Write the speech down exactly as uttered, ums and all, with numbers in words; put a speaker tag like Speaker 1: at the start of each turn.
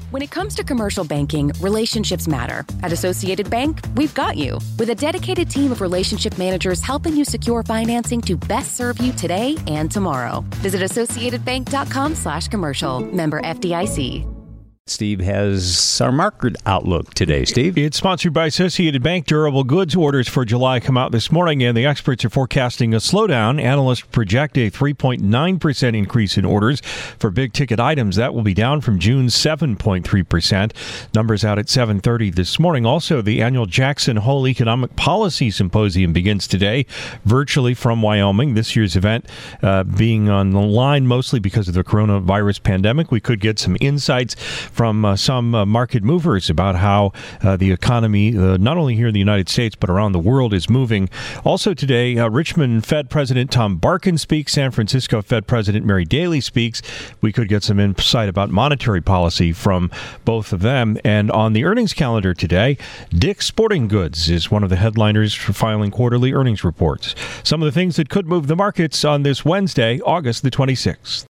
Speaker 1: When it comes to commercial banking, relationships matter. At Associated Bank, we've got you. With a dedicated team of relationship managers helping you secure financing to best serve you today and tomorrow. Visit associatedbank.com slash commercial. Member F D I C.
Speaker 2: Steve has our market outlook today. Steve?
Speaker 3: It's sponsored by Associated Bank. Durable goods orders for July come out this morning, and the experts are forecasting a slowdown. Analysts project a three point nine percent increase in orders for big-ticket items. That will be down from June's seven point three percent. Numbers out at seven thirty this morning. Also, the annual Jackson Hole Economic Policy Symposium begins today, virtually from Wyoming. This year's event uh, being on the line mostly because of the coronavirus pandemic. We could get some insights from uh, some uh, market movers about how uh, the economy, uh, not only here in the United States, but around the world, is moving. Also today, uh, Richmond Fed President Tom Barkin speaks. San Francisco Fed President Mary Daly speaks. We could get some insight about monetary policy from both of them. And on the earnings calendar today, Dick's Sporting Goods is one of the headliners for filing quarterly earnings reports. Some of the things that could move the markets on this Wednesday, August the twenty-sixth.